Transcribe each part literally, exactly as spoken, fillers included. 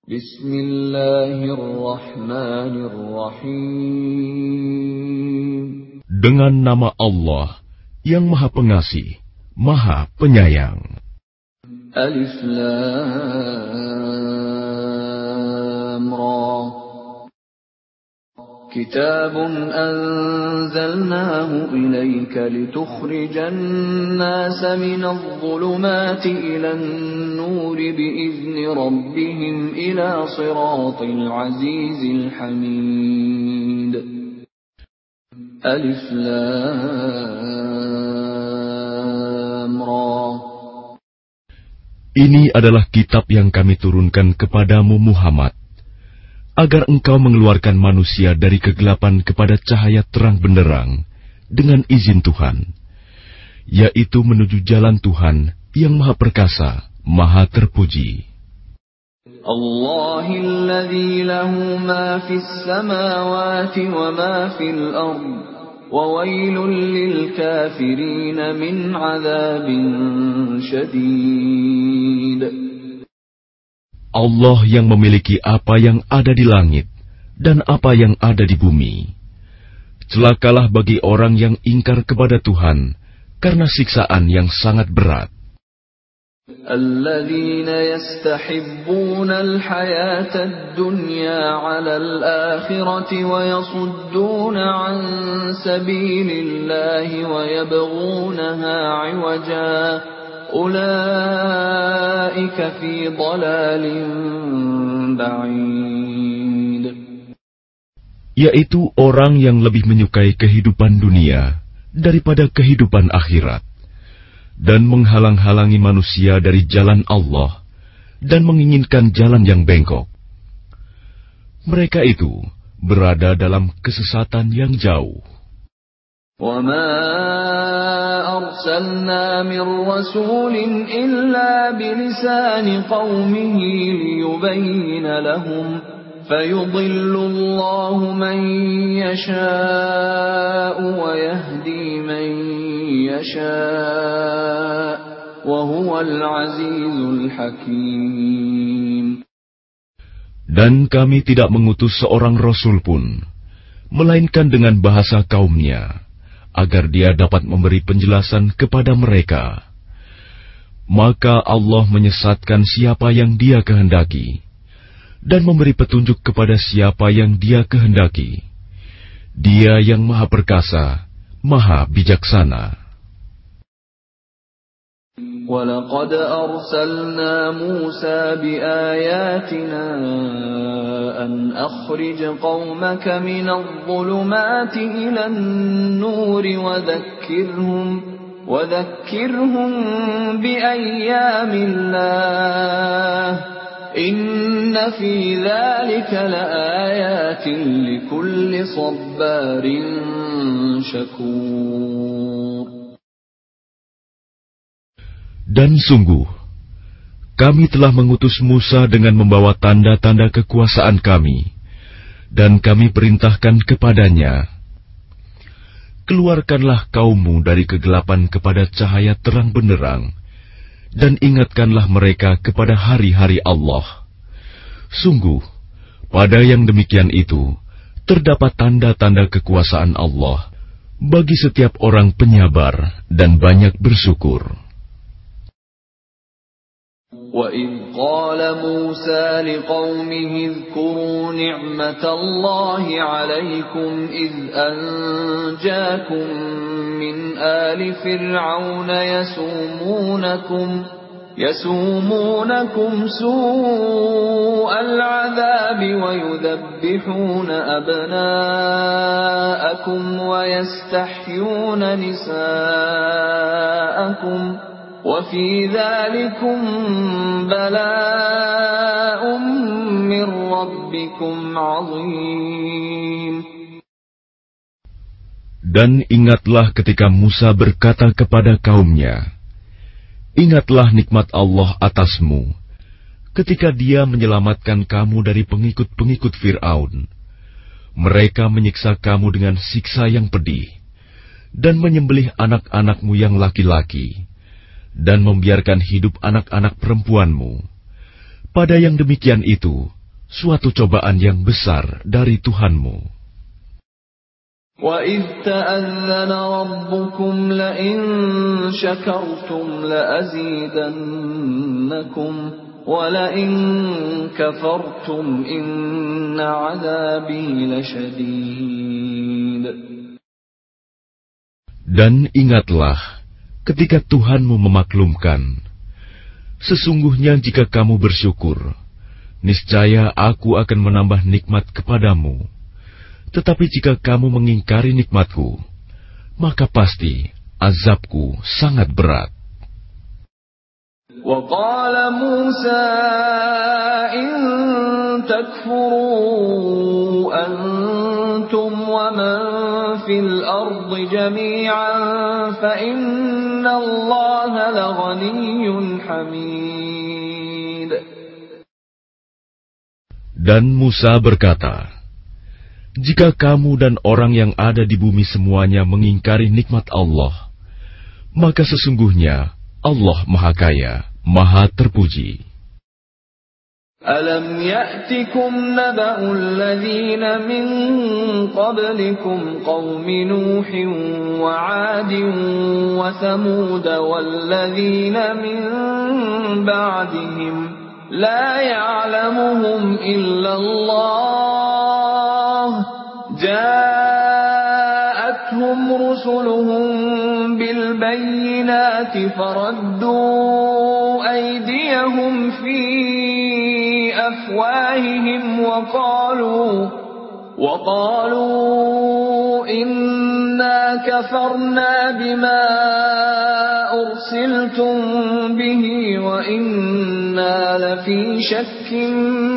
Bismillahirrahmanirrahim. Dengan nama Allah yang Maha Pengasih, Maha Penyayang. Alif Lam Ra. Kitabun anzalnahu ilayka litukhrijan nasa minadh dhulumati ilan nuri biizni rabbihim ila siratil azizil hamid. Alif Lam Ra. Ini adalah kitab yang kami turunkan kepadamu Muhammad, agar engkau mengeluarkan manusia dari kegelapan kepada cahaya terang benderang dengan izin Tuhan, yaitu menuju jalan Tuhan yang Maha Perkasa, Maha Terpuji. Allahilladzi lahu ma fis samawati wa ma fil ardh wa wailul lil kafirin min 'adzabin syadid. Allah yang memiliki apa yang ada di langit dan apa yang ada di bumi. Celakalah bagi orang yang ingkar kepada Tuhan karena siksaan yang sangat berat. Alladzina yastahibbuna al-hayata ad-dunya 'ala al-akhirati wa yasudduna 'an sabilillahi wa yabghunaha 'iwaja. Ulaika fi dhalalin ba'id. Yaitu orang yang lebih menyukai kehidupan dunia daripada kehidupan akhirat, dan menghalang-halangi manusia dari jalan Allah dan menginginkan jalan yang bengkok. Mereka itu berada dalam kesesatan yang jauh. وَمَا أَرْسَلْنَا مِنْ رَسُولٍ إِلَّا بِلِسَانِ قَوْمِهِ لِيُبَيِّنَ لَهُمْ فَيُضِلُّ اللَّهُ مَنْ يَشَاءُ وَيَهْدِي مَنْ يَشَاءُ وَهُوَ الْعَزِيزُ الْحَكِيمُ. Dan kami tidak mengutus seorang rasul pun, melainkan dengan bahasa kaumnya, agar dia dapat memberi penjelasan kepada mereka. Maka Allah menyesatkan siapa yang Dia kehendaki, dan memberi petunjuk kepada siapa yang Dia kehendaki. Dia yang Maha Perkasa, Maha Bijaksana. وَلَقَدْ أَرْسَلْنَا مُوسَى بِآيَاتِنَا أَنْ أَخْرِجْ قَوْمَكَ مِنَ الظُّلُمَاتِ إِلَى النُّورِ وَذَكِّرْهُمْ وَذَكِّرْهُمْ بِأَيَّامِ اللَّهِ إِنَّ فِي ذَلِكَ لَآيَاتٍ لِكُلِّ صَبَّارٍ شَكُورٍ. Dan sungguh, kami telah mengutus Musa dengan membawa tanda-tanda kekuasaan kami, dan kami perintahkan kepadanya, keluarkanlah kaummu dari kegelapan kepada cahaya terang benderang, dan ingatkanlah mereka kepada hari-hari Allah. Sungguh, pada yang demikian itu, terdapat tanda-tanda kekuasaan Allah bagi setiap orang penyabar dan banyak bersyukur. وَإِذْ قَالَ مُوسَى لِقَوْمِهِ اذْكُرُوا نِعْمَةَ اللَّهِ عَلَيْكُمْ إِذْ أَنْجَاكُمْ مِنْ آلِ فِرْعَوْنَ يَسُومُونَكُمْ يَسُومُونَكُمْ سُوءَ الْعَذَابِ وَيُذَبِّحُونَ أَبْنَاءَكُمْ وَيَسْتَحْيُونَ نِسَاءَكُمْ وَفِي ذَلِكُمْ بَلَاءٌ مِّن رَّبِّكُمْ عَظِيمٌ. Dan ingatlah ketika Musa berkata kepada kaumnya, ingatlah nikmat Allah atasmu, ketika Dia menyelamatkan kamu dari pengikut-pengikut Fir'aun. Mereka menyiksa kamu dengan siksa yang pedih, dan menyembelih anak-anakmu yang laki-laki, dan membiarkan hidup anak-anak perempuanmu. Pada yang demikian itu, suatu cobaan yang besar dari Tuhanmu. وَإِذْ تَأَذَّنَ رَبُّكُمْ لَئِن شَكَرْتُمْ لَأَزِيدَنَّكُمْ وَلَئِن كَفَرْتُمْ إِنَّ عَذَابِي لَشَدِيدٌ. Dan ingatlah ketika Tuhanmu memaklumkan, sesungguhnya jika kamu bersyukur, niscaya aku akan menambah nikmat kepadamu. Tetapi jika kamu mengingkari nikmatku, maka pasti azabku sangat berat. وَقَالَ مُوسَى إِن تَكْفُرُوا أَنْتُمْ وَمَنْ فِي الْأَرْضِ جَمِيعًا فَإِنَّ اللَّهَ لَغَنِيٌّ حَمِيدٌ. Dan Musa berkata, jika kamu dan orang yang ada di bumi semuanya mengingkari nikmat Allah, maka sesungguhnya Allah Maha Kaya, Maha Terpuji. Alam ya'tikum naba'u alladhina min qablikum qawmi Nuhin wa 'Adin wa Thamud walladhina min ba'dihim la ya'lamuhum illa Allah ja'atuhum rusuluhum bil bayyinati faraddu aydiyahum fi afwahihim wa qalu wa qalu inna kafarna bima ursiltum bihi wa inna lafi shakkin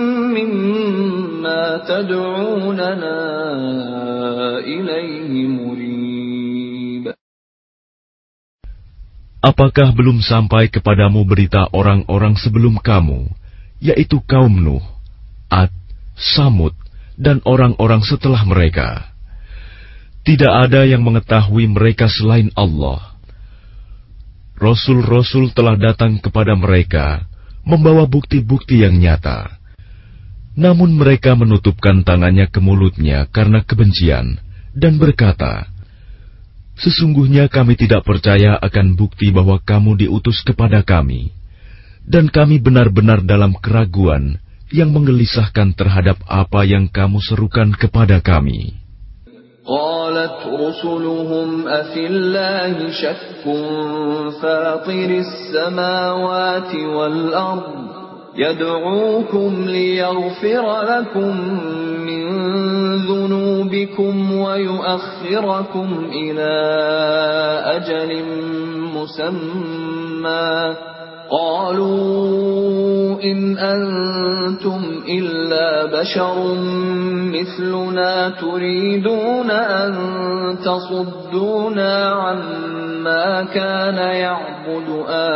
mimma tad'unana ilaihi murib. Apakah belum sampai kepadamu berita orang-orang sebelum kamu, yaitu kaum Nuh, Ad, Samud, dan orang-orang setelah mereka? Tidak ada yang mengetahui mereka selain Allah. Rasul-rasul telah datang kepada mereka, membawa bukti-bukti yang nyata. Namun mereka menutupkan tangannya ke mulutnya karena kebencian, dan berkata, sesungguhnya kami tidak percaya akan bukti bahwa kamu diutus kepada kami, dan kami benar-benar dalam keraguan yang menggelisahkan terhadap apa yang kamu serukan kepada kami. قالت رسلهم أفي الله شك فاطر السماوات والأرض يدعوكم ليغفر لكم من ذنوبكم ويؤخركم إلى أجل مسمى قالوا إن أنتم إلا بشر مثلنا تريدون أن تصدونا عما كان يعبد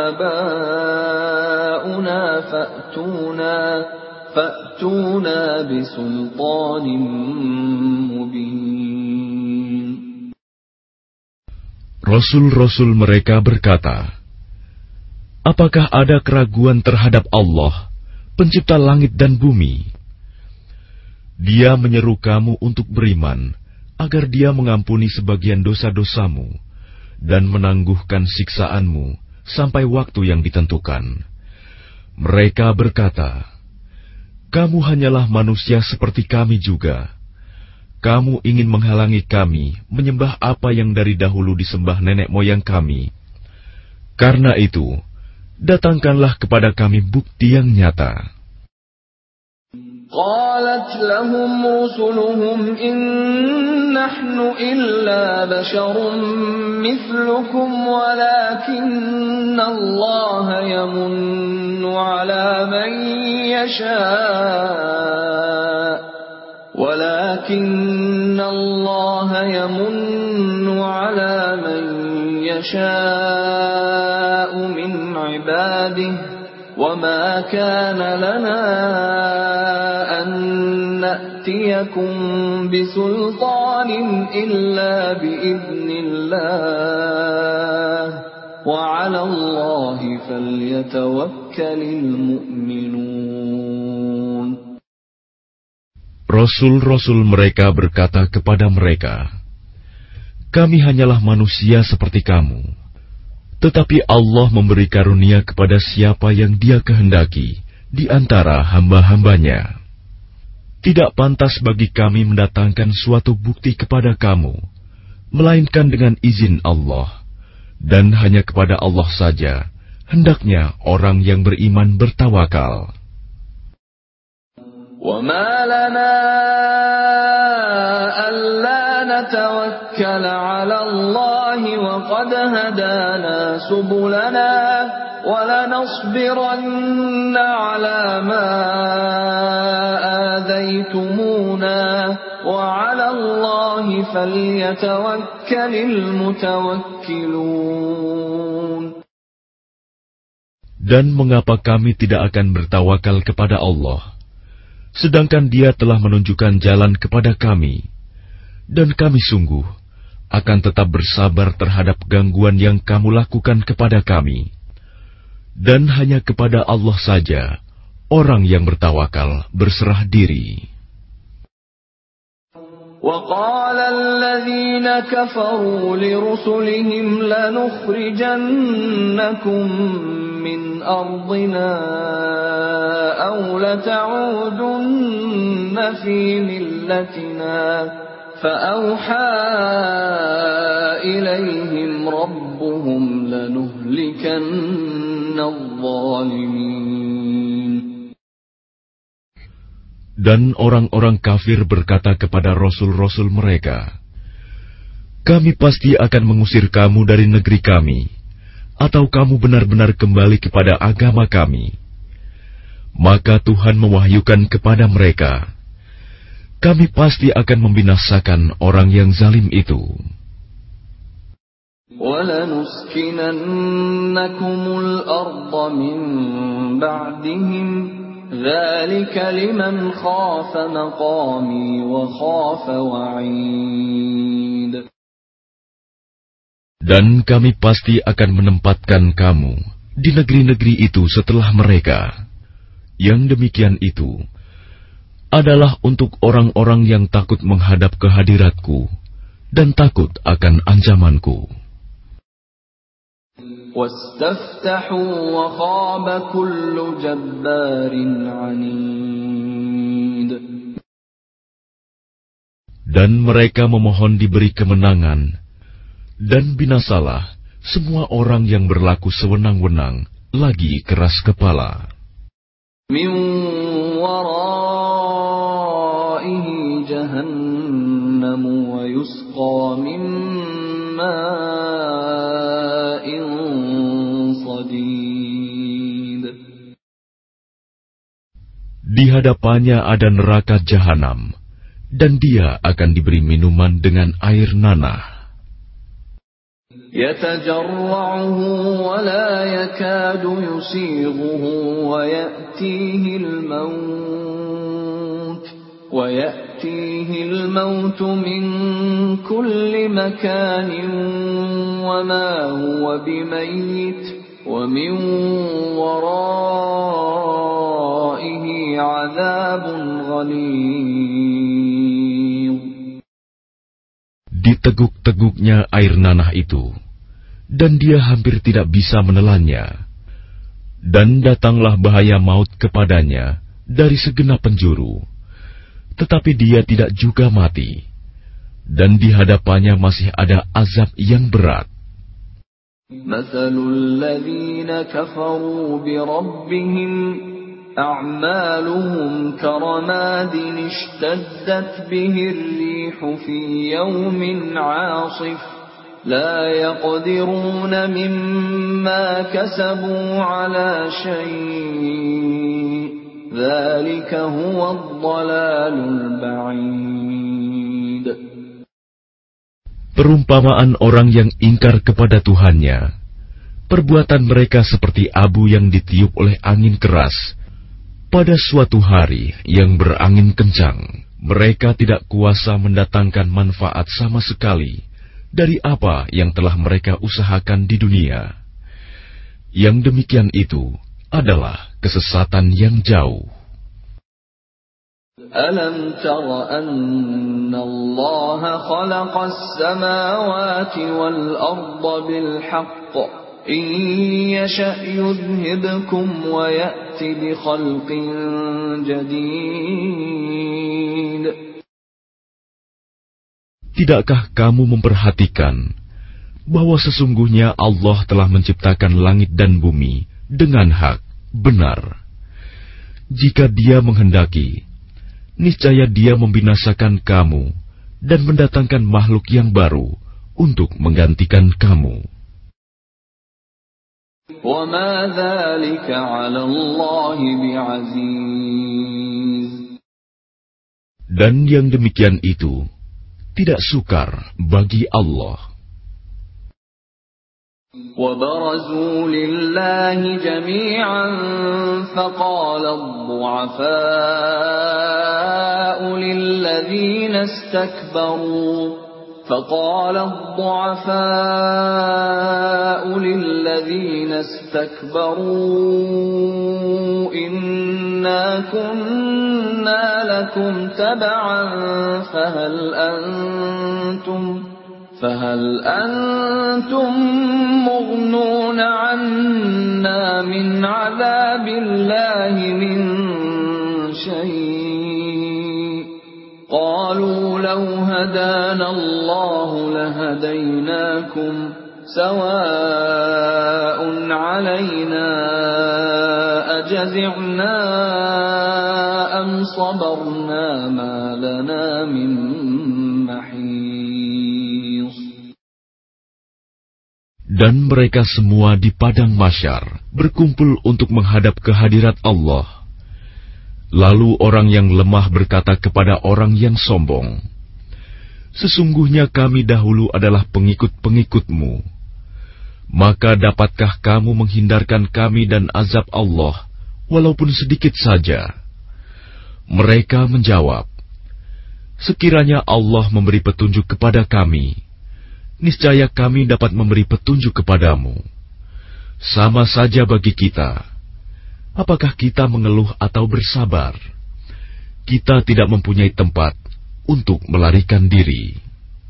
آباؤنا فأتونا فأتونا بسلطان مبين. Rasul-rasul mereka berkata, apakah ada keraguan terhadap Allah, pencipta langit dan bumi? Dia menyeru kamu untuk beriman, agar Dia mengampuni sebagian dosa-dosamu, dan menangguhkan siksaanmu sampai waktu yang ditentukan. Mereka berkata, kamu hanyalah manusia seperti kami juga. Kamu ingin menghalangi kami menyembah apa yang dari dahulu disembah nenek moyang kami. Karena itu, datangkanlah kepada kami bukti yang nyata. قالت لهم رسلهم إن نحن إلا بشر مثلكم ولكن الله يمن على من يشاء ولكن الله يمن على من يشاء من عباده وما كان لنا أن نأتيكم بسلطان إلا بإذن الله وعلى الله فليتوكل المؤمنون. Rasul-rasul mereka berkata kepada mereka, "Kami hanyalah manusia seperti kamu, tetapi Allah memberi karunia kepada siapa yang Dia kehendaki di antara hamba-hambanya. Tidak pantas bagi kami mendatangkan suatu bukti kepada kamu, melainkan dengan izin Allah, dan hanya kepada Allah saja hendaknya orang yang beriman bertawakal." وَمَا لَنَا أَلَّا نَتَوَكَّلَ عَلَى اللَّهِ وَقَدْ هَدَانَا سُبُلَنَا وَلَنَصْبِرَنَّ عَلَى مَا آذَيْتُمُونَا وَعَلَى اللَّهِ فَلْيَتَوَكَّلِ الْمُتَوَكِّلُونَ. Dan mengapa kami tidak akan bertawakal kepada Allah, sedangkan Dia telah menunjukkan jalan kepada kami, dan kami sungguh akan tetap bersabar terhadap gangguan yang kamu lakukan kepada kami. Dan hanya kepada Allah saja orang yang bertawakal berserah diri. وَقَالَ الَّذِينَ كَفَرُوا لِرُسُلِهِمْ لَنُخْرِجَنَّكُمْ مِنْ أَرْضِنَا أَوْ لَتَعُودُنَّ فِي مِلَّتِنَا فَأَوْحَى إِلَيْهِمْ رَبُّهُمْ لَنُهْلِكَنَّ الظَّالِمِينَ. Dan orang-orang kafir berkata kepada rasul-rasul mereka, "Kami pasti akan mengusir kamu dari negeri kami, atau kamu benar-benar kembali kepada agama kami." Maka Tuhan mewahyukan kepada mereka, "Kami pasti akan membinasakan orang yang zalim itu." وَلَنُسْكِنَنَّكُمُ الْأَرْضَ مِنْ بَعْدِهِمْ ذَلِكَ لِمَنْ خَافَ مَقَامِي وَخَافَ وَعِيدِ. Dan kami pasti akan menempatkan kamu di negeri-negeri itu setelah mereka. Yang demikian itu adalah untuk orang-orang yang takut menghadap kehadiratku dan takut akan ancamanku. وَاسْتَفْتَحُوا وَخَابَ كُلُّ جَبَّارٍ عَنِيدٍ. Dan mereka memohon diberi kemenangan, dan binasalah semua orang yang berlaku sewenang-wenang lagi keras kepala. مِنْ وَرَائِهِ جَهَنَّمُ وَيُسْقَى مِنْ مَاءٍ صَدِيدٍ. Di hadapannya ada neraka jahanam, dan dia akan diberi minuman dengan air nanah. يَتَجَرَّعُهُ وَلَا يَكَادُ يُسِيغُهُ وَيَأْتِيهِ الْمَوْتُ وَيَأْتِيهِ الْمَوْتُ مِنْ كُلِّ مَكَانٍ وَمَا هُوَ بِمَيِّتٍ وَمِنْ وَرَائِهِ عَذَابٌ غَلِيظٌ. Diteguk-teguknya air nanah itu, dan dia hampir tidak bisa menelannya. Dan datanglah bahaya maut kepadanya dari segenap penjuru, tetapi dia tidak juga mati, dan di hadapannya masih ada azab yang berat. مَثَلُ الَّذِينَ كَفَرُوا بِرَبِّهِمْ أَعْمَالُهُمْ كَرَمَادٍ اشْتَدَّتْ بِهِ الرِّيحُ فِي يَوْمٍ عَاصِفٍ لَا يَقْدِرُونَ مِمَّا كَسَبُوا عَلَى شَيْءٍ ذَلِكَ هُوَ الضَّلَالُ الْبَعِيدُ. Perumpamaan orang yang ingkar kepada Tuhannya, perbuatan mereka seperti abu yang ditiup oleh angin keras. Pada suatu hari yang berangin kencang, mereka tidak kuasa mendatangkan manfaat sama sekali dari apa yang telah mereka usahakan di dunia. Yang demikian itu adalah kesesatan yang jauh. ألم تر أن الله خلق السماوات والأرض بالحق إن يشأ يذهبكم ويأت بخلق جديد. Tidakkah kamu memperhatikan bahwa sesungguhnya Allah telah menciptakan langit dan bumi dengan hak, benar. Jika Dia menghendaki, niscaya Dia membinasakan kamu dan mendatangkan makhluk yang baru untuk menggantikan kamu. وَمَا ذَلِكَ عَلَى اللَّهِ بِعَزِيزٍ. Dan yang demikian itu tidak sukar bagi Allah. وَبَرَزُوا لِلَّهِ جَمِيعًا فَقَالَ الضُّعَفَاءُ لِلَّذِينَ اسْتَكْبَرُوا فقال الضعفاء للذين استكبروا إنا كنا لكم تبعا فهل أنتم فهل أنتم مغنون عنا من عذاب الله من شيء قالوا لو هدانا الله لهديناكم سواء علينا أجزعنا أم صبرنا ما لنا من محيص. Dan mereka semua di padang mahsyar berkumpul untuk menghadap kehadirat Allah. Lalu orang yang lemah berkata kepada orang yang sombong, "Sesungguhnya kami dahulu adalah pengikut-pengikutmu. Maka dapatkah kamu menghindarkan kami dan azab Allah, walaupun sedikit saja?" Mereka menjawab, "Sekiranya Allah memberi petunjuk kepada kami, niscaya kami dapat memberi petunjuk kepadamu. Sama saja bagi kita. Apakah kita mengeluh atau bersabar? Kita tidak mempunyai tempat untuk melarikan diri."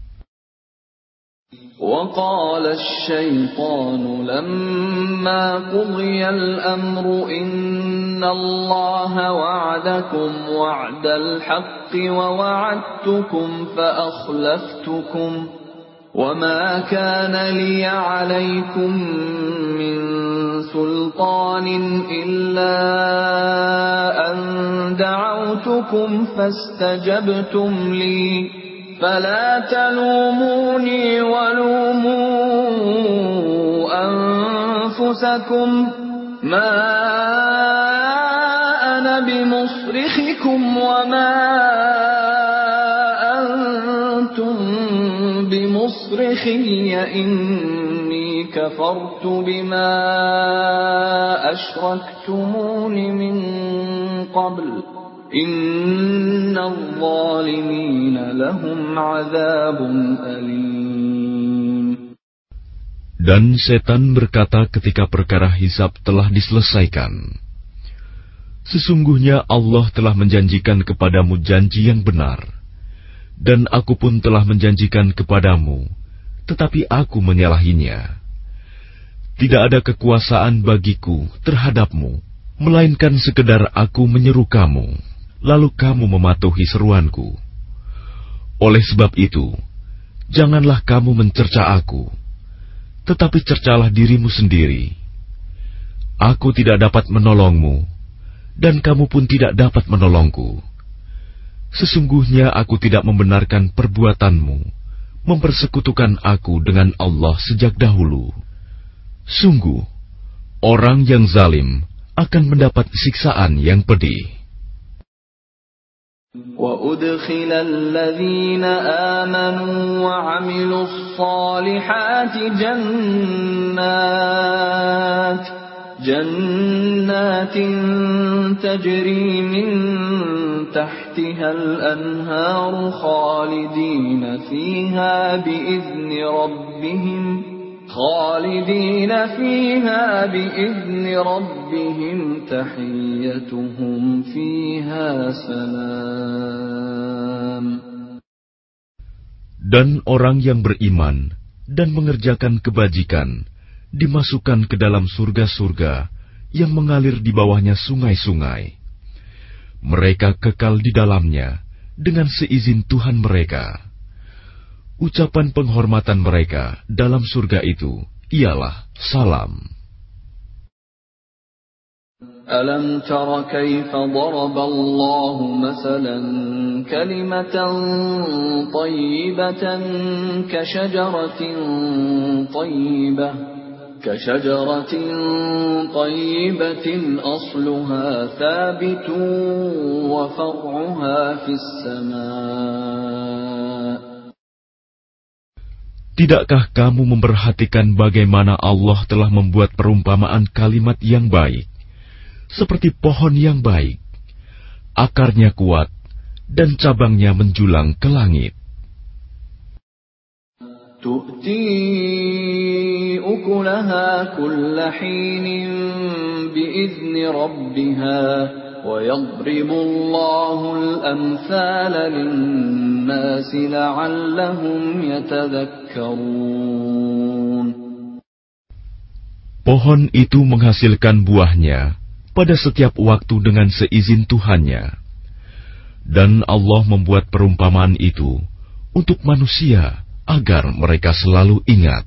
وقال الشيطان لما قضي الأمر إن الله وعدكم وعد الحق ووعدتكم فأخلفتكم وما كان لي عليكم من سلطان إلا أن دعوتكم فاستجبتم لي فلا تلوموني ولوموا أنفسكم ما أنا بمصرخكم وما أنتم بمصرخي إني كفرت بما أشركتمون من قبل إن الظالمين لهم عذاب أليم. Dan setan berkata ketika perkara hisab telah diselesaikan, "Sesungguhnya Allah telah menjanjikan kepadamu janji yang benar, dan aku pun telah menjanjikan kepadamu, tetapi aku menyalahinya. Tidak ada kekuasaan bagiku terhadapmu, melainkan sekedar aku menyeru kamu, lalu kamu mematuhi seruanku. Oleh sebab itu, janganlah kamu mencerca aku, tetapi cercalah dirimu sendiri. Aku tidak dapat menolongmu, dan kamu pun tidak dapat menolongku. Sesungguhnya aku tidak membenarkan perbuatanmu, mempersekutukan aku dengan Allah sejak dahulu. Sungguh, orang yang zalim akan mendapat siksaan yang pedih." وَأُدْخِلَ الَّذِينَ آمَنُوا وَعَمِلُوا الصَّالِحَاتِ جَنَّاتٍ جَنَّاتٍ تَجْرِي مِنْ تَحْتِهَا الْأَنْهَارُ خَالِدِينَ فِيهَا بِإِذْنِ رَبِّهِمْ خالدين فيها بإذن ربهم تحيتهم فيها سلام. Dan orang yang beriman dan mengerjakan kebajikan dimasukkan ke dalam surga-surga yang mengalir di bawahnya sungai-sungai. Mereka kekal di dalamnya dengan seizin Tuhan mereka. Ucapan penghormatan mereka dalam surga itu ialah salam. ألم تر كيف ضرب الله مثلا كلمة طيبة كشجرة طيبة كشجرة طيبة أصلها ثابت وفرعها في السماء. Tidakkah kamu memperhatikan bagaimana Allah telah membuat perumpamaan kalimat yang baik, seperti pohon yang baik, akarnya kuat, dan cabangnya menjulang ke langit. تؤتي أكلها كل حين بإذن ربها ويضرب الله الأمثال للناس لعلهم يتذكرون. Pohon itu menghasilkan buahnya pada setiap waktu dengan seizin Tuhannya. Dan Allah membuat perumpamaan itu untuk manusia agar mereka selalu ingat.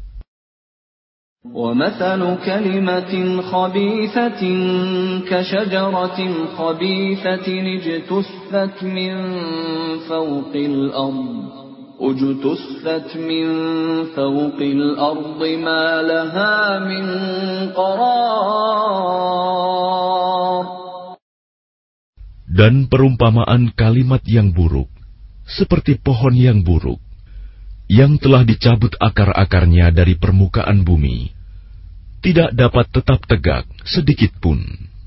وَمَثَلُ كَلِمَةٍ خَبِيثَةٍ كَشَجَرَةٍ خَبِيثَةٍ اجْتُثَّتْ مِنْ فَوْقِ الْأَرْضِ اجْتُثَّتْ مِنْ فَوْقِ الْأَرْضِ مَا لَهَا مِنْ قَرَارٍ. Dan perumpamaan kalimat yang buruk seperti pohon yang buruk yang telah dicabut akar-akarnya dari permukaan bumi, tidak dapat tetap tegak sedikit pun.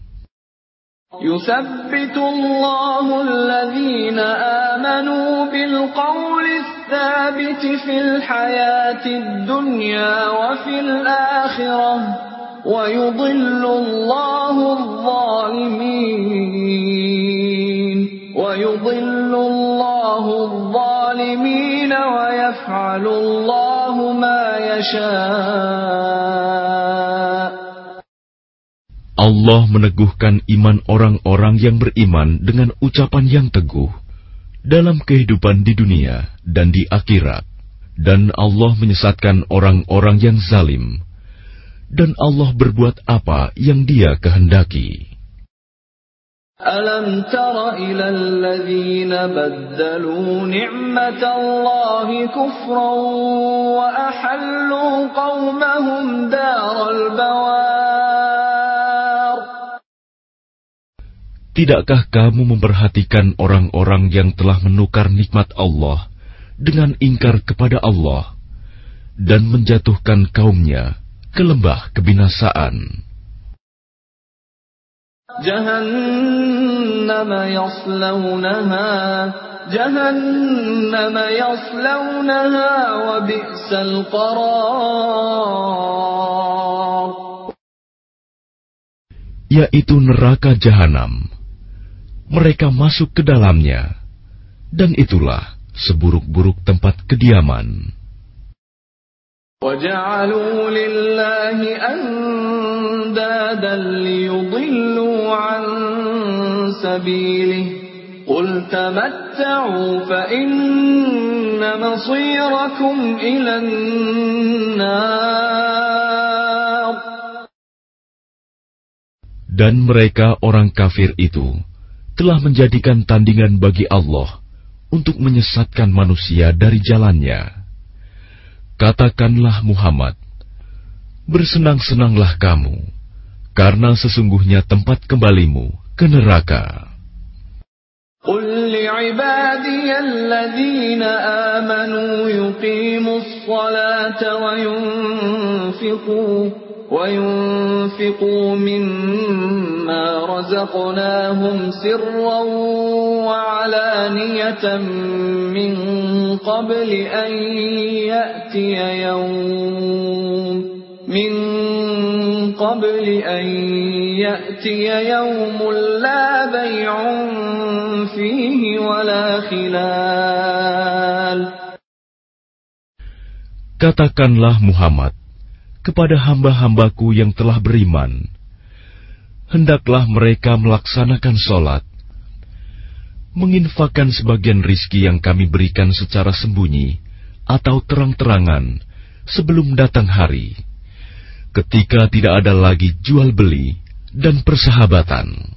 يُثَبِّتُ اللَّهُ الَّذِينَ آمَنُوا بِالْقَوْلِ الثَّابِتِ فِي الْحَيَاةِ الدُّنْيَا وَفِي الْآخِرَةِ وَيُضِلُّ اللَّهُ الظَّالِمِينَ وَيُضِلُّ اللَّهُ الظَّالِمِينَ وَيَفْعَلُ اللَّهُ مَا يَشَاءُ. Allah meneguhkan iman orang-orang yang beriman dengan ucapan yang teguh dalam kehidupan di dunia dan di akhirat. Dan Allah menyesatkan orang-orang yang zalim. Dan Allah berbuat apa yang Dia kehendaki. أَلَمْ تَرَ إِلَى الَّذِينَ بَدَّلُوا نِعْمَةَ اللَّهِ كُفْرًا وَأَحَلُّوا قَوْمَهُمْ دَارَ الْبَوَارِ. Tidakkah kamu memperhatikan orang-orang yang telah menukar nikmat Allah dengan ingkar kepada Allah dan menjatuhkan kaumnya ke lembah kebinasaan? جهنم يصلونها جهنم يصلونها وبئس القرار. Yaitu neraka jahanam. Mereka masuk ke dalamnya, dan itulah seburuk-buruk tempat kediaman. وَجَعَلُوا لِلَّهِ أَنْدَادًا لِيُضِلُّوا عَنْ سَبِيلِهِ قُلْ تَمَتَّعُوا فَإِنَّ مَصِيرَكُمْ إِلَى النَّارِ. Dan mereka orang kafir itu telah menjadikan tandingan bagi Allah untuk menyesatkan manusia dari jalannya. Katakanlah Muhammad, bersenang-senanglah kamu, karena sesungguhnya tempat kembalimu ke neraka. قُلْ لِعِبَادِيَ الَّذِينَ آمَنُوا يُقِيمُوا الصَّلَاةَ وَيُنْفِقُوا وَيُنْفِقُوا مِمَّا رَزَقْنَاهُمْ سِرًّا وَعَلَانِيَةً مِنْ قَبْلِ أَنْ يَأْتِيَ يَوْمٌ min qabli an ya'tiya yawmun la bay'un fihi wa la khilal. Katakanlah Muhammad kepada hamba-hambaku yang telah beriman, hendaklah mereka melaksanakan sholat, menginfakkan sebagian rizki yang kami berikan secara sembunyi atau terang-terangan sebelum datang hari, ketika tidak ada lagi jual beli dan persahabatan.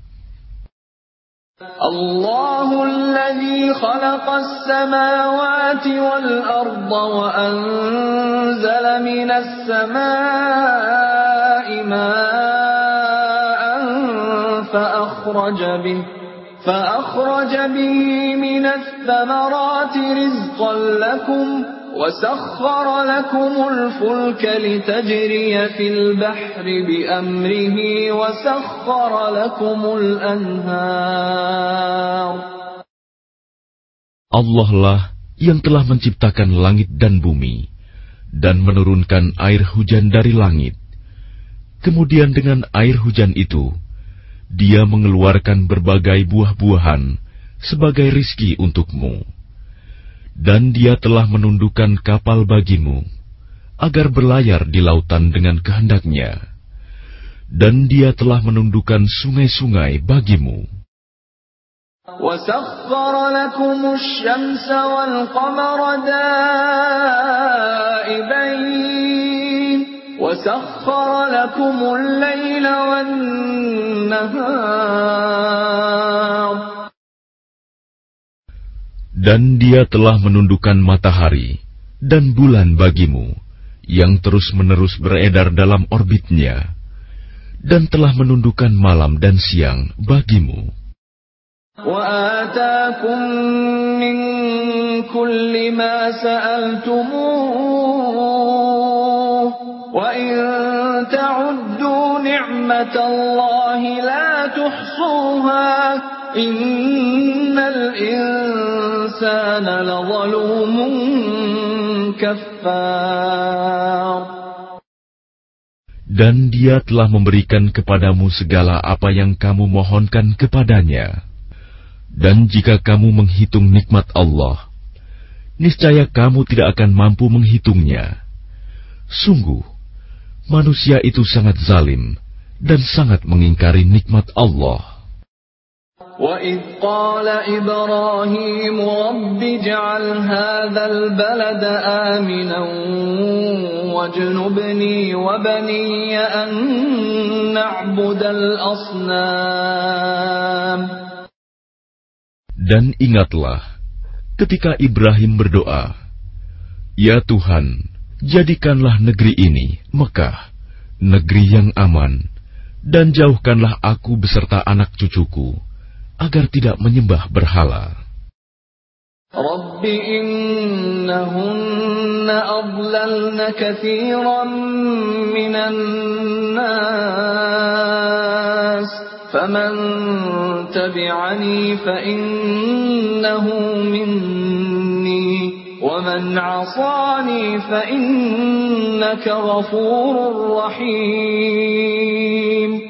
Allahul ladzi khalaqas samawati wal arda wa anzala minas samaa'i ma'an fa akhraja bihi فأخرج به من الثمرات رزقا لكم وسخر لكم الفلك لتجري في البحر بأمره وسخر لكم الأنهار. Allah lah yang telah menciptakan langit dan bumi dan menurunkan air hujan dari langit. Kemudian dengan air hujan itu Dia mengeluarkan berbagai buah-buahan sebagai rizki untukmu. Dan Dia telah menundukkan kapal bagimu, agar berlayar di lautan dengan kehendaknya. Dan Dia telah menundukkan sungai-sungai bagimu. وَسَخَّرَ لَكُمُ الشَّمْسَ وَالْقَمَرَ دَائِبَيْنِ وَسَخَّرَ لَكُمُ اللَّيْلَ وَالنَّهَارَ. Dan Dia telah menundukkan matahari dan bulan bagimu, yang terus-menerus beredar dalam orbitnya, dan telah menundukkan malam dan siang bagimu. وَآتَاكُم مِّن كُلِّ مَا سَأَلْتُمُوهُ وَإِن تَعُدُّوا نِعْمَةَ اللَّهِ لَا تُحْصُوهَا إِنَّ الْإِنسَانَ لَظَلُومٌ كَفَّارٌ. Dan Dia telah memberikan kepadamu segala apa yang kamu mohonkan kepadanya. Dan jika kamu menghitung nikmat Allah, niscaya kamu tidak akan mampu menghitungnya. Sungguh, manusia itu sangat zalim dan sangat mengingkari nikmat Allah. وَإِذْ قَالَ إِبْرَاهِيمُ رَبِّ اجْعَلْ هَذَا الْبَلَدَ آمِنًا وَاجْنُبْنِي وَبَنِيَّ أَن نَّعْبُدَ الْأَصْنَامَ. Dan ingatlah ketika Ibrahim berdoa, "Ya Tuhan, jadikanlah negeri ini, Mekah, negeri yang aman, dan jauhkanlah aku beserta anak cucuku, agar tidak menyembah berhala." Rabbi innahunna adlalna katsiran minan nas, faman tabi'ani fa innahu minni wa man 'asani fa innaka ghafurur rahim.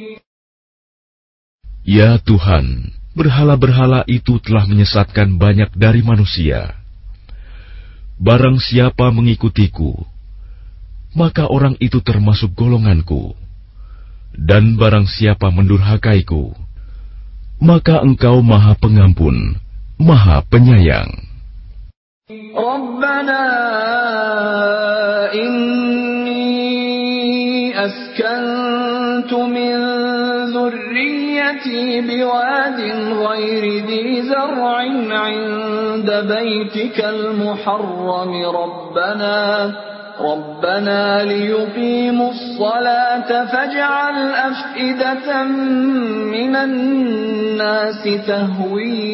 Ya Tuhan, berhala-berhala itu telah menyesatkan banyak dari manusia. Barang siapa mengikutiku, maka orang itu termasuk golonganku. Dan barang siapa mendurhakaiku, maka Engkau Maha Pengampun, Maha Penyayang. Rabbana inni askantu min dhurriyyati biwadin ghairi dhi zar'in 'inda baytikal muharram rabbana ربنا ليقيموا الصلاة فاجعل أفئدة من الناس تهوي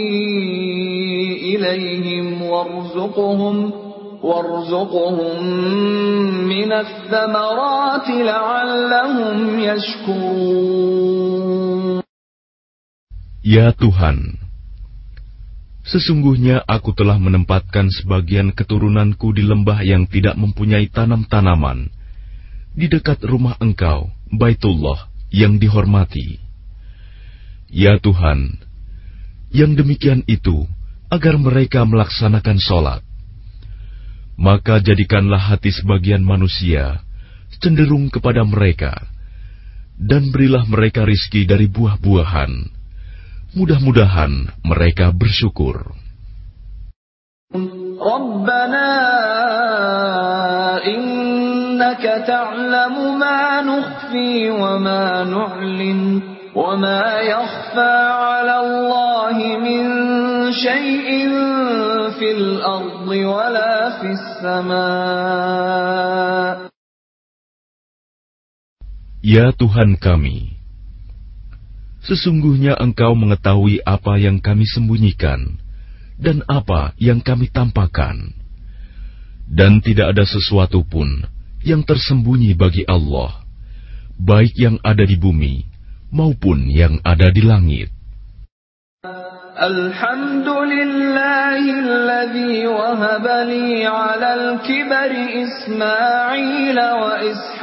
إليهم وارزقهم وارزقهم من الثمرات لعلهم يشكرون. Ya Tuhan, sesungguhnya aku telah menempatkan sebagian keturunanku di lembah yang tidak mempunyai tanam-tanaman, di dekat rumah Engkau, Baitullah yang dihormati. Ya Tuhan, yang demikian itu agar mereka melaksanakan sholat. Maka jadikanlah hati sebagian manusia cenderung kepada mereka, dan berilah mereka rizki dari buah-buahan. Mudah-mudahan mereka bersyukur. Rabbana innaka ta'lamu ma nukhfi wa ma nu'lin wa ma yakhfa 'ala Allahi min syai'in fil ardi wa la fis sama'. Ya Tuhan kami, sesungguhnya Engkau mengetahui apa yang kami sembunyikan dan apa yang kami tampakkan, dan tidak ada sesuatu pun yang tersembunyi bagi Allah, baik yang ada di bumi maupun yang ada di langit. Alhamdulillahilladzi wahaba li 'alal kibari Ismail wa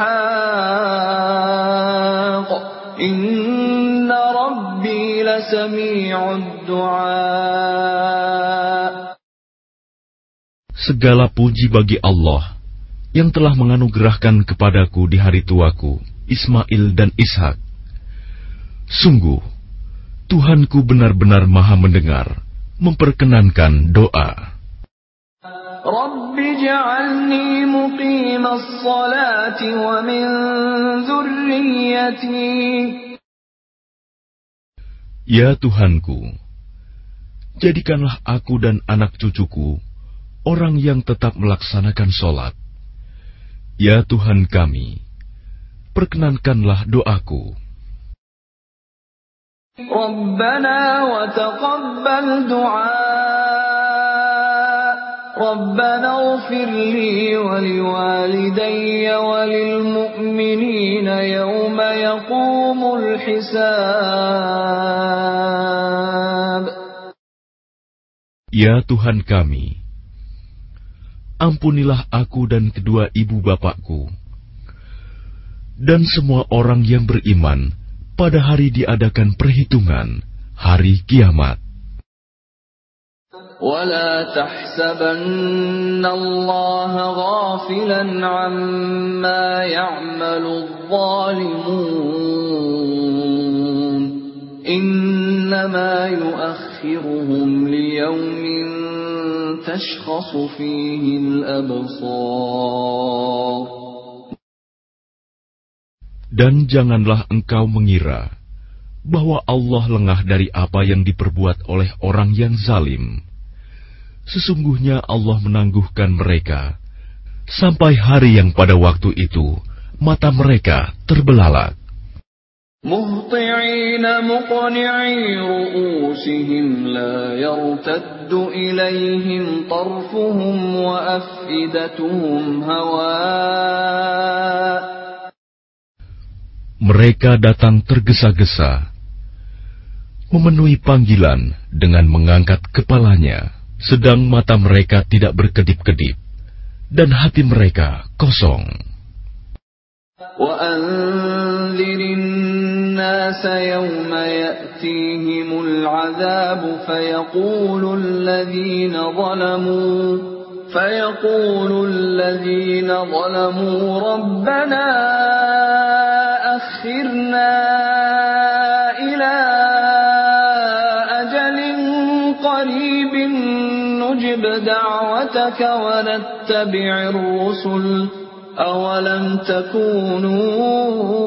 Ishaq. Inna rabbi lasami'ud du'a. Segala puji bagi Allah yang telah menganugerahkan kepadaku di hari tuaku Ismail dan Ishak. Sungguh Tuhanku benar-benar maha mendengar, memperkenankan doa. Rabbi ja'alni muqimas salati wa min dzurriyyati. Ya Tuhanku, jadikanlah aku dan anak cucuku orang yang tetap melaksanakan sholat. Ya Tuhan kami, perkenankanlah doaku. Rabbana wa taqabbal du'a. Rabbana ighfir li wa liwalidayya wa lil mu'minina yawma yaqumul hisab. Ya Tuhan kami, ampunilah aku dan kedua ibu bapakku dan semua orang yang beriman pada hari diadakan perhitungan, hari kiamat. وَلَا تَحْسَبَنَّ اللَّهَ غَافِلًا عَمَّا يَعْمَلُ الظَّالِمُونَ إِنَّمَا يُؤَخِّرُهُمْ لِيَوْمٍ تَشْخَصُ فِيهِ الْأَبْصَارُ. Dan janganlah engkau mengira bahwa Allah lengah dari apa yang diperbuat oleh orang yang zalim. Sesungguhnya Allah menangguhkan mereka sampai hari yang pada waktu itu mata mereka terbelalak. Muhti'ina muqni'i ru'usihim la yartaddu ilayhim tarfuhum wa af'idatuhum hawa'. Mereka datang tergesa-gesa, memenuhi panggilan dengan mengangkat kepalanya, sedang mata mereka tidak berkedip-kedip, dan hati mereka kosong. وَأَنذِرِ النَّاسَ يَوْمَ يَأْتِيهِمُ الْعَذَابُ فَيَقُولُ الَّذِينَ ظَلَمُوا فَيَقُولُ الَّذِينَ ظَلَمُوا رَبَّنَا أخرنا إلى أجل قريب نجب دعوتك ونتبع الرسل أولم تكونوا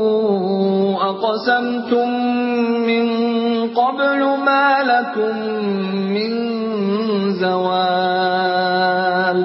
أقسمتم من قبل ما لكم من زوال.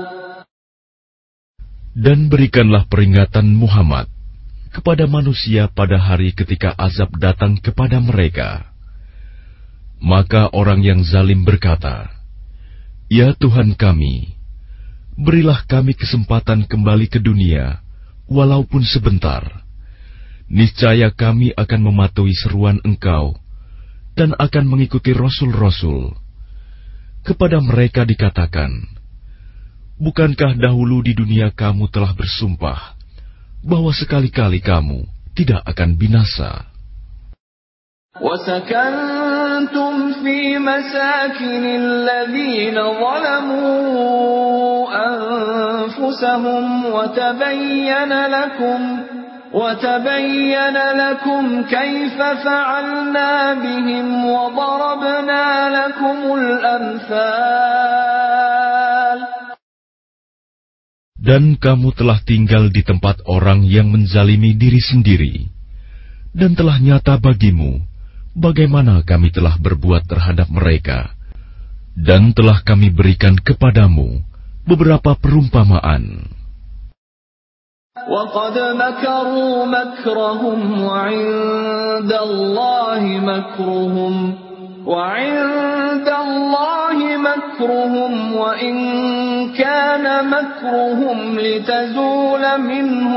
Dan berikanlah peringatan Muhammad kepada manusia pada hari ketika azab datang kepada mereka. Maka orang yang zalim berkata, Ya Tuhan kami, berilah kami kesempatan kembali ke dunia, walaupun sebentar. Niscaya kami akan mematuhi seruan Engkau, dan akan mengikuti Rasul-Rasul. Kepada mereka dikatakan, Bukankah dahulu di dunia kamu telah bersumpah, bahwa sekali-kali kamu tidak akan binasa. وَسَكَنْتُمْ فِي مَسَاكِنِ الَّذِينَ ظَلَمُوا أَنفُسَهُمْ وَتَبَيَّنَ لَكُمْ وَتَبَيَّنَ لَكُمْ كَيْفَ فَعَلْنَا بِهِمْ وَضَرَبْنَا لَكُمُ الْأَمْثَالَ. Dan kamu telah tinggal di tempat orang yang menzalimi diri sendiri, dan telah nyata bagimu bagaimana kami telah berbuat terhadap mereka, dan telah kami berikan kepadamu beberapa perumpamaan. وَقَدْ مَكَرُوا مَكْرَهُمْ وَعِندَ اللَّهِ مَكْرُهُمْ وَعِندَ اللَّهِ مَكْرُهُمْ وَإِنْ كَانَ مَكْرُهُمْ لِتَزُولَ مِنْهُ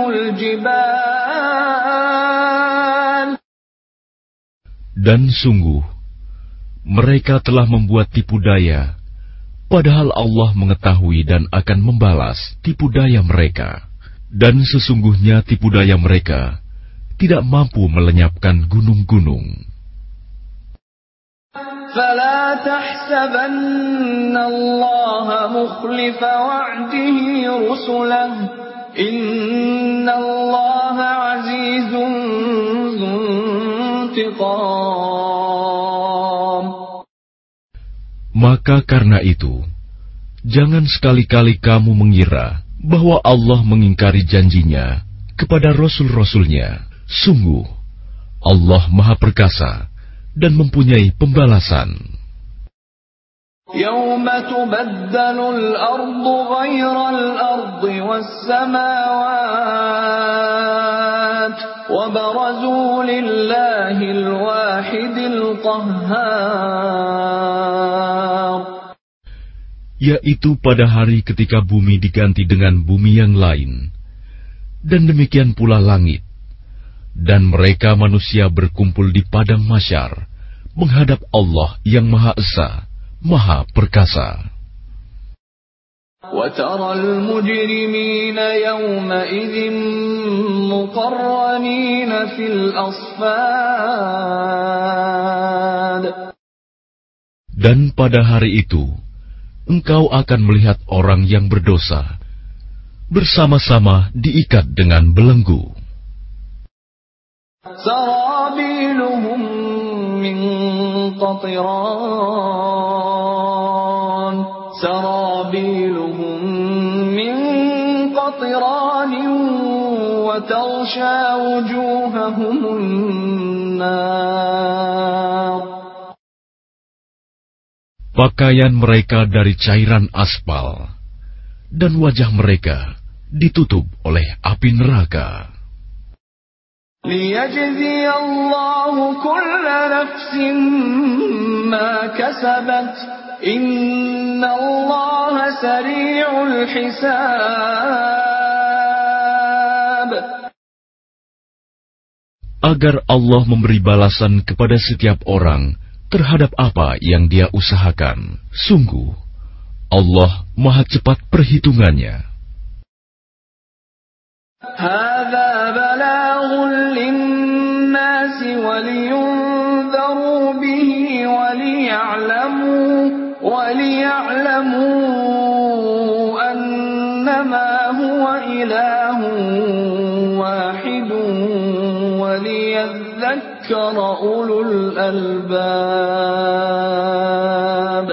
الْجِبَالُ. Dan sungguh, mereka telah membuat tipu daya, padahal Allah mengetahui dan akan membalas tipu daya mereka. Dan sesungguhnya tipu daya mereka tidak mampu melenyapkan gunung-gunung. فَلَا تَحْسَبَنَّ اللَّهَ مُخْلِفَ وَعْدِهِ رُسُلَهُ إِنَّ اللَّهَ عَزِيزٌ ذُو انتِقَامٍ. Maka karena itu, jangan sekali-kali kamu mengira bahwa Allah mengingkari janjinya kepada Rasul-Rasulnya. Sungguh, Allah Maha Perkasa dan mempunyai pembalasan. يَوْمَ تُبَدَّلُ الْأَرْضُ غَيْرَ الْأَرْضِ وَالسَّمَاوَاتُ وَبَرَزُوا لِلَّهِ الْوَاحِدِ الْقَهَّارِ. Yaitu pada hari ketika bumi diganti dengan bumi yang lain, dan demikian pula langit, dan mereka manusia berkumpul di padang mahsyar menghadap Allah yang Maha Esa, Maha Perkasa. وَتَرَى الْمُجْرِمِينَ يَوْمَئِذٍ مُقَرَّنِينَ فِي الْأَصْفَادِ. Dan pada hari itu, engkau akan melihat orang yang berdosa bersama-sama diikat dengan belenggu. سَرَابِيلُهُم مِّن قَطِرَانٍ سَرَابِيلُهُم مِّن قَطِرَانٍ وَتَغْشَىٰ وُجُوهَهُمُ النَّارُ. Pakaian mereka dari cairan aspal, dan wajah mereka ditutup oleh api neraka. لِيَجْزِيَ اللَّهُ كُلَّ نَفْسٍ مَا كَسَبَتْ إِنَّ اللَّهَ سَرِيعُ الْحِسَابِ. Agar Allah memberi balasan kepada setiap orang terhadap apa yang dia usahakan. Sungguh, Allah Maha cepat perhitungannya. هَذَا بَلَاغٌ لِلنَّاسِ وَلِيُنذَرُوا بِهِ وَلِيَعْلَمُوا وَلِيَعْلَمُوا أَنَّمَا هُوَ إِلَٰهٌ وَاحِدٌ وَلِيَذَّكَّرَ أُولُو الْأَلْبَابِ.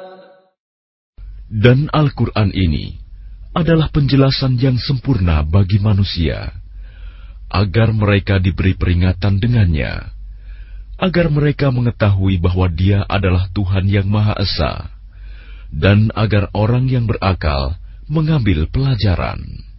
Dan Al-Quran ini adalah penjelasan yang sempurna bagi manusia, agar mereka diberi peringatan dengannya, agar mereka mengetahui bahwa Dia adalah Tuhan yang Maha Esa, dan agar orang yang berakal mengambil pelajaran.